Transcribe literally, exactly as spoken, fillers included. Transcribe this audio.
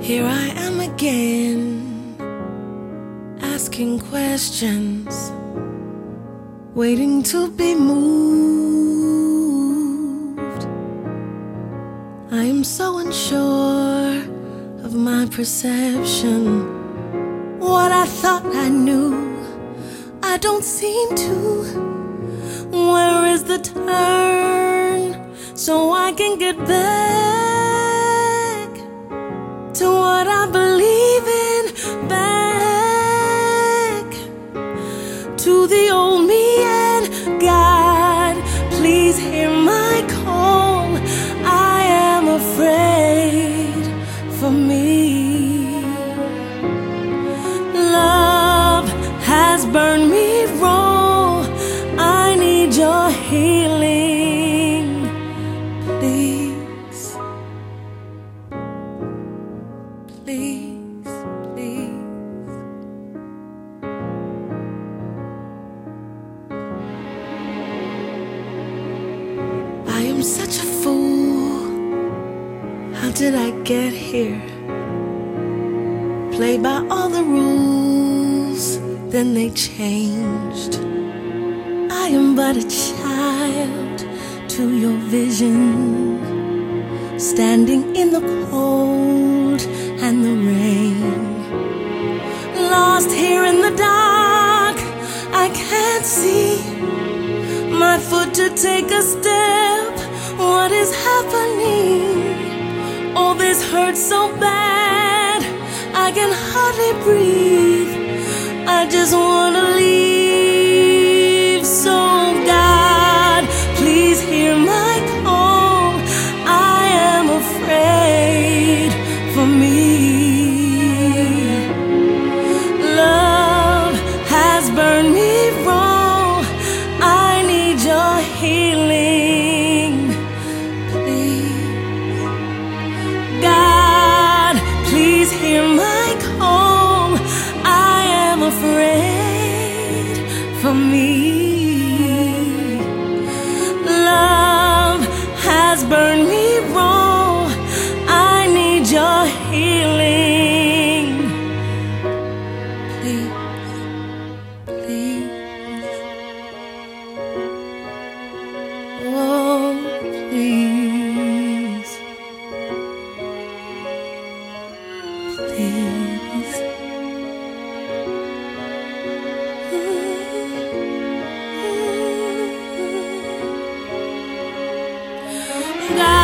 Here I am again, asking questions, waiting to be moved. I am so unsure of my perception. What I thought I knew, I don't seem to. Where is the turn so I can get back to what I believe in, back to the old me? And God, please hear my call. I am afraid for me. Love has burned me raw. I need your healing, please. Please, please. I am such a fool. How did I get here? Play by all the rules, then they changed. I am but a child to your vision, standing in the cold and the rain. Lost here in the dark, I can't see my foot to take a step. What is happening? Oh, this hurts so bad, I can hardly breathe. I just wanna leave. So God, please hear my call. I am afraid for me. Love has burned me raw. I need your healing, please. God, please hear my call. I am afraid for me. Love has burned me raw. I need your healing, please, please. Oh, please, please. God,